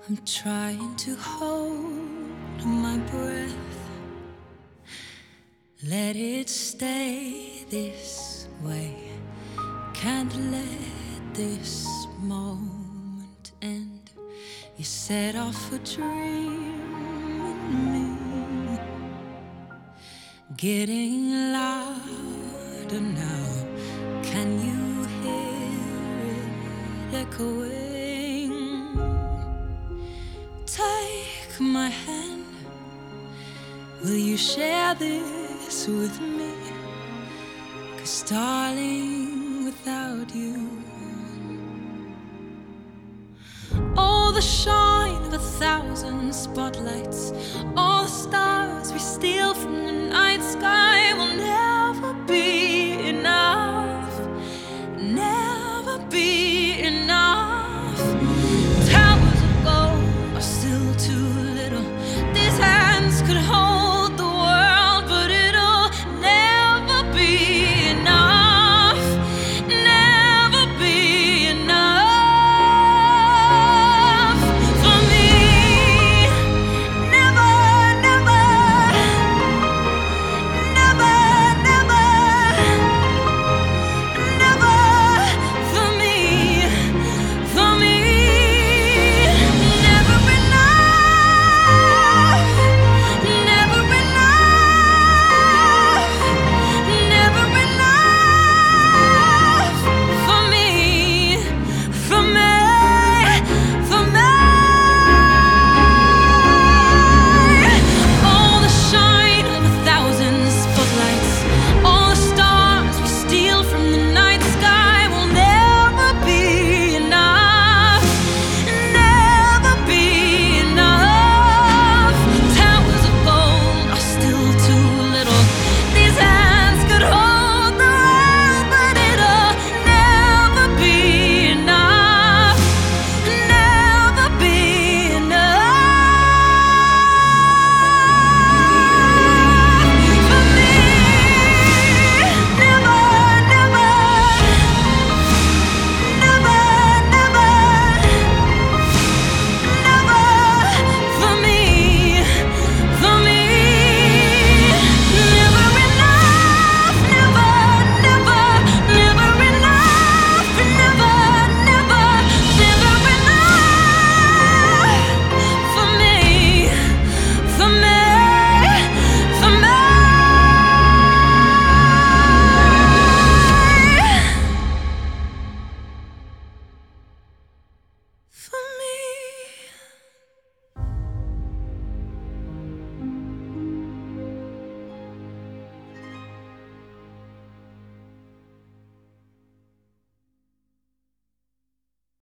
I'm trying to hold my breath. Let it stay this way. Can't let this moment end. You set off a dream in me, getting louder now. Can you hear it echoing? Take my hand. Will you share this with me? 'Cause darling, without you, all the shine of 1,000 spotlights, all the stars we steal from the night sky will never